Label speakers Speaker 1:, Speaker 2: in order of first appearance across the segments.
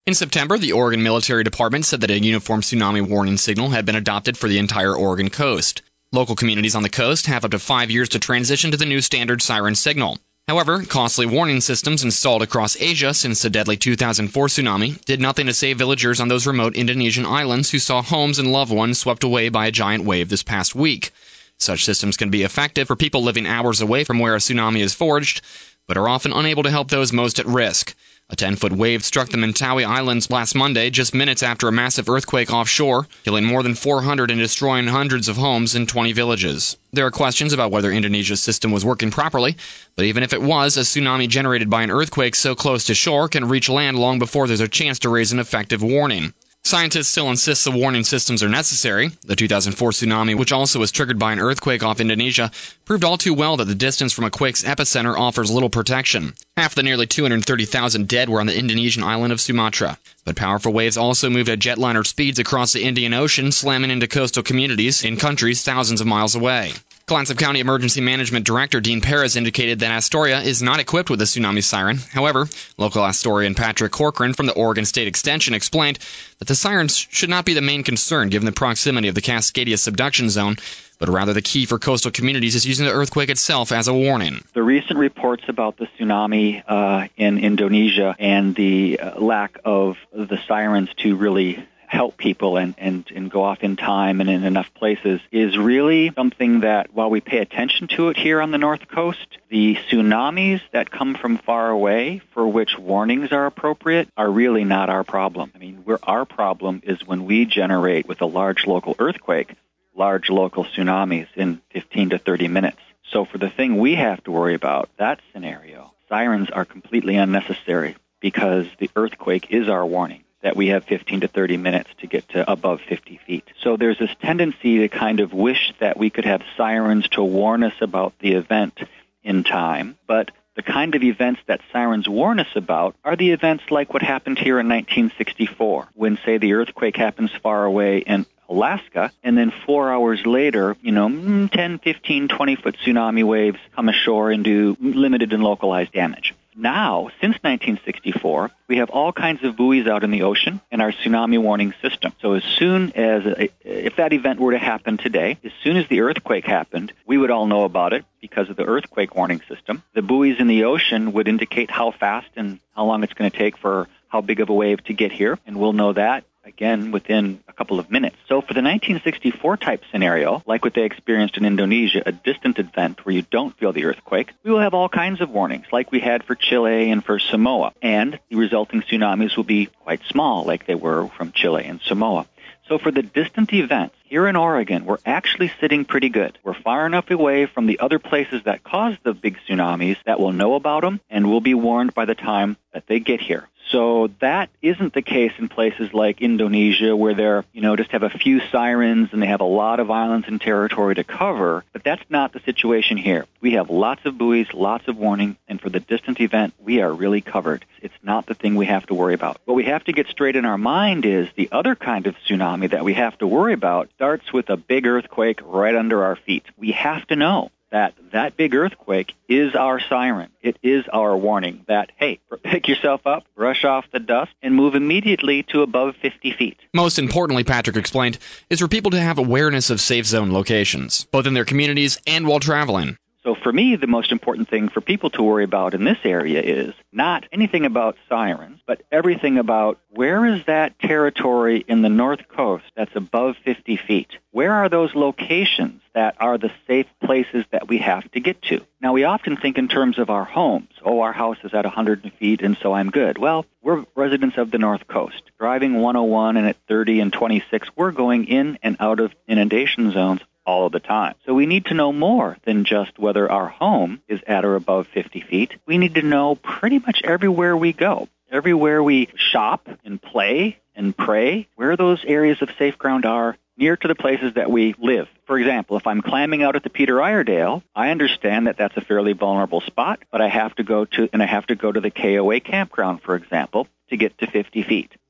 Speaker 1: In September, the Oregon Military Department said that a uniform tsunami warning signal had been adopted for the entire Oregon coast. Local communities on the coast have up to 5 years to transition to the new standard siren signal. However, costly warning systems installed across Asia since the deadly 2004 tsunami did nothing to save villagers on those remote Indonesian islands who saw homes and loved ones swept away by a giant wave this past week. Such systems can be effective for people living hours away from where a tsunami is forged, but are often unable to help those most at risk. A 10-foot wave struck the Mentawai Islands last Monday, just minutes after a massive earthquake offshore, killing more than 400 and destroying hundreds of homes in 20 villages. There are questions about whether Indonesia's system was working properly, but even if it was, a tsunami generated by an earthquake so close to shore can reach land long before there's a chance to raise an effective warning. Scientists still insist the warning systems are necessary. The 2004 tsunami, which also was triggered by an earthquake off Indonesia, proved all too well that the distance from a quake's epicenter offers little protection. Half the nearly 230,000 dead were on the Indonesian island of Sumatra. But powerful waves also moved at jetliner speeds across the Indian Ocean, slamming into coastal communities in countries thousands of miles away. Clatsop County Emergency Management Director Dean Perez indicated that Astoria is not equipped with a tsunami siren. However, local Astorian Patrick Corcoran from the Oregon State Extension explained that the sirens should not be the main concern given the proximity of the Cascadia subduction zone, but rather the key for coastal communities is using the earthquake itself as a warning.
Speaker 2: The recent reports about the tsunami in Indonesia and the lack of the sirens to really help people and go off in time and in enough places is really something that, while we pay attention to it here on the North Coast, the tsunamis that come from far away, for which warnings are appropriate, are really not our problem. I mean, our problem is when we generate, with a large local earthquake, large local tsunamis in 15 to 30 minutes. So for the thing we have to worry about, that scenario, sirens are completely unnecessary because the earthquake is our warning that we have 15 to 30 minutes to get to above 50 feet. So there's this tendency to kind of wish that we could have sirens to warn us about the event in time, but the kind of events that sirens warn us about are the events like what happened here in 1964, when, say, the earthquake happens far away in Alaska, and then 4 hours later, 10, 15, 20-foot tsunami waves come ashore and do limited and localized damage. Now, since 1964, we have all kinds of buoys out in the ocean in our tsunami warning system. So as soon as, if that event were to happen today, as soon as the earthquake happened, we would all know about it because of the earthquake warning system. The buoys in the ocean would indicate how fast and how long it's going to take for how big of a wave to get here, and we'll know that again within a couple of minutes. So for the 1964 type scenario, like what they experienced in Indonesia, a distant event where you don't feel the earthquake, we will have all kinds of warnings like we had for Chile and for Samoa. And the resulting tsunamis will be quite small like they were from Chile and Samoa. So for the distant events, here in Oregon, we're actually sitting pretty good. We're far enough away from the other places that caused the big tsunamis that we'll know about them and will be warned by the time that they get here. So that isn't the case in places like Indonesia where they're, just have a few sirens and they have a lot of islands and territory to cover. But that's not the situation here. We have lots of buoys, lots of warning, and for the distant event, we are really covered. It's not the thing we have to worry about. What we have to get straight in our mind is the other kind of tsunami that we have to worry about starts with a big earthquake right under our feet. We have to know that big earthquake is our siren. It is our warning that, hey, pick yourself up, brush off the dust, and move immediately to above 50 feet.
Speaker 1: Most importantly, Patrick explained, is for people to have awareness of safe zone locations, both in their communities and while traveling.
Speaker 2: So for me, the most important thing for people to worry about in this area is not anything about sirens, but everything about where is that territory in the North Coast that's above 50 feet? Where are those locations that are the safe places that we have to get to? Now, we often think in terms of our homes. Oh, our house is at 100 feet, and so I'm good. Well, we're residents of the North Coast. Driving 101 and at 30 and 26, we're going in and out of inundation zones all of the time. So we need to know more than just whether our home is at or above 50 feet. We need to know pretty much everywhere we go, everywhere we shop and play and pray, where those areas of safe ground are near to the places that we live. For example, if I'm clamming out at the Peter Iredale, I understand that that's a fairly vulnerable spot, but I have to go to the KOA campground, for example, to get to 50 feet.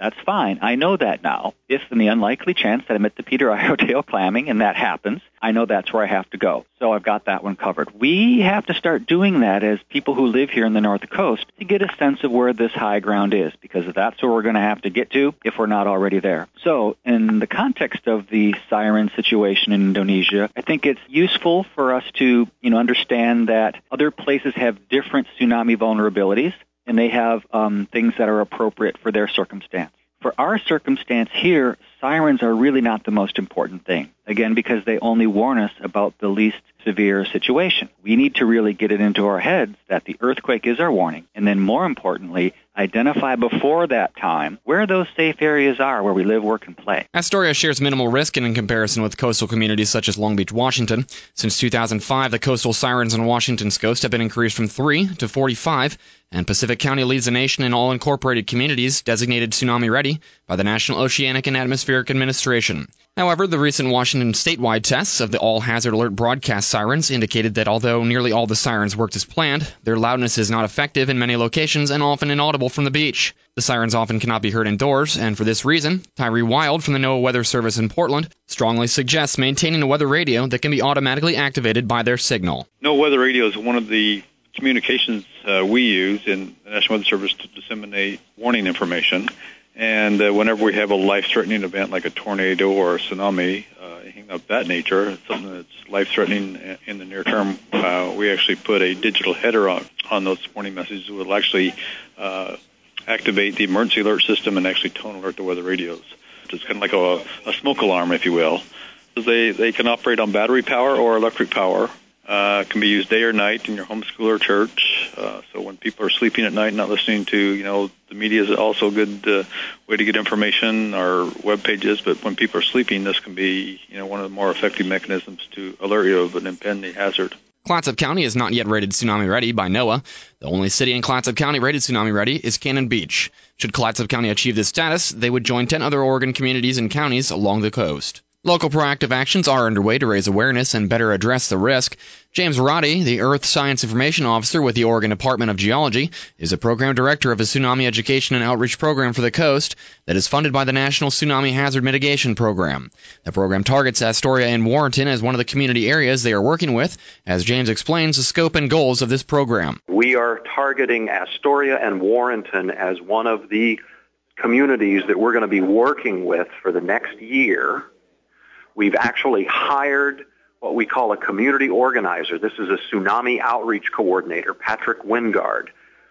Speaker 2: That's fine. I know that now. If in the unlikely chance that I'm at the Peter Iredale clamming and that happens, I know that's where I have to go. So I've got that one covered. We have to start doing that as people who live here in the North Coast to get a sense of where this high ground is, because that's where we're going to have to get to if we're not already there. So in the context of the siren situation in Indonesia, I think it's useful for us to understand that other places have different tsunami vulnerabilities, and they have things that are appropriate for their circumstance. For our circumstance here, sirens are really not the most important thing, again, because they only warn us about the least severe situation. We need to really get it into our heads that the earthquake is our warning, and then more importantly, identify before that time where those safe areas are where we live, work, and play.
Speaker 1: Astoria shares minimal risk in comparison with coastal communities such as Long Beach, Washington. Since 2005, the coastal sirens on Washington's coast have been increased from 3 to 45, and Pacific County leads the nation in all incorporated communities designated tsunami-ready by the National Oceanic and Atmospheric Administration. However, the recent Washington statewide tests of the all-hazard alert broadcast sirens indicated that although nearly all the sirens worked as planned, their loudness is not effective in many locations and often inaudible from the beach. The sirens often cannot be heard indoors, and for this reason, Tyree Wild from the NOAA Weather Service in Portland strongly suggests maintaining a weather radio that can be automatically activated by their signal.
Speaker 3: NOAA Weather Radio is one of the communications we use in the National Weather Service to disseminate warning information. And whenever we have a life-threatening event like a tornado or a tsunami, anything of that nature, something that's life-threatening in the near term, we actually put a digital header on those warning messages that will actually activate the emergency alert system and actually tone alert the weather radios. It's kind of like a smoke alarm, if you will. They can operate on battery power or electric power. Can be used day or night in your home, school, or church. So when people are sleeping at night, not listening to, the media is also a good way to get information or web pages. But when people are sleeping, this can be, one of the more effective mechanisms to alert you of an impending hazard.
Speaker 1: Clatsop County is not yet rated tsunami ready by NOAA. The only city in Clatsop County rated tsunami ready is Cannon Beach. Should Clatsop County achieve this status, they would join 10 other Oregon communities and counties along the coast. Local proactive actions are underway to raise awareness and better address the risk. James Roddy, the Earth Science Information Officer with the Oregon Department of Geology, is a program director of a tsunami education and outreach program for the coast that is funded by the National Tsunami Hazard Mitigation Program. The program targets Astoria and Warrenton as one of the community areas they are working with, as James explains the scope and goals of this program.
Speaker 4: We are targeting Astoria and Warrenton as one of the communities that we're going to be working with for the next year. We've actually hired what we call a community organizer. This is a tsunami outreach coordinator, Patrick Wingard,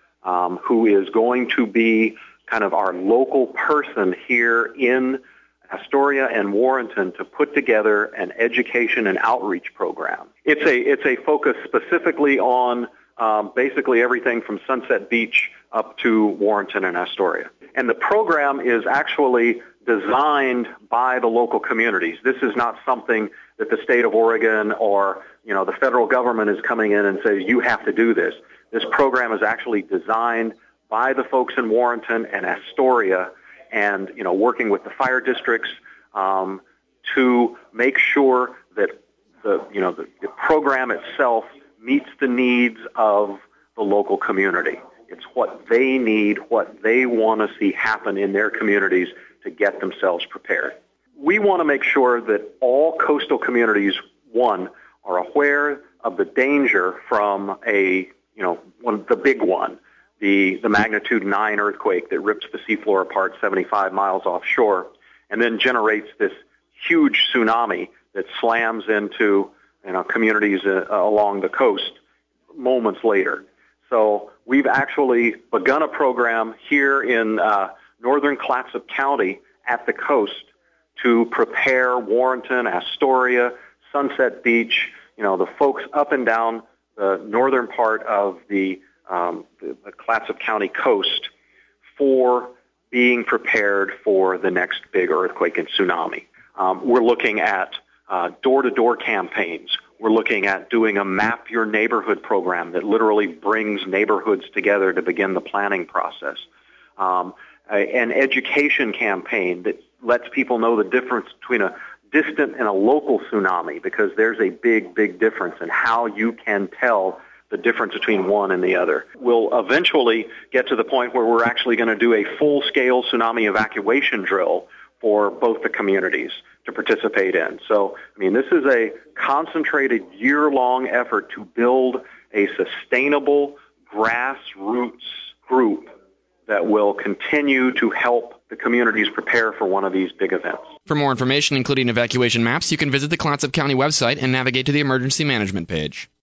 Speaker 4: who is going to be kind of our local person here in Astoria and Warrenton to put together an education and outreach program. It's a focus specifically on basically everything from Sunset Beach up to Warrenton and Astoria. And the program is actually designed by the local communities. This is not something that the state of Oregon or, the federal government is coming in and says, you have to do this. This program is actually designed by the folks in Warrenton and Astoria and, working with the fire districts to make sure that the program itself meets the needs of the local community. It's what they need, what they want to see happen in their communities to get themselves prepared. We want to make sure that all coastal communities, one, are aware of the danger from the big one, the magnitude 9 earthquake that rips the seafloor apart 75 miles offshore and then generates this huge tsunami that slams into communities along the coast moments later. So we've actually begun a program here in northern Clatsop County at the coast to prepare Warrenton, Astoria, Sunset Beach, the folks up and down the northern part of the Clatsop County coast for being prepared for the next big earthquake and tsunami. We're looking at door-to-door campaigns. We're looking at doing a Map Your Neighborhood program that literally brings neighborhoods together to begin the planning process. An education campaign that lets people know the difference between a distant and a local tsunami, because there's a big, big difference in how you can tell the difference between one and the other. We'll eventually get to the point where we're actually going to do a full-scale tsunami evacuation drill for both the communities to participate in. So, this is a concentrated year-long effort to build a sustainable grassroots group that will continue to help the communities prepare for one of these big events.
Speaker 1: For more information, including evacuation maps, you can visit the Clatsop County website and navigate to the Emergency Management page.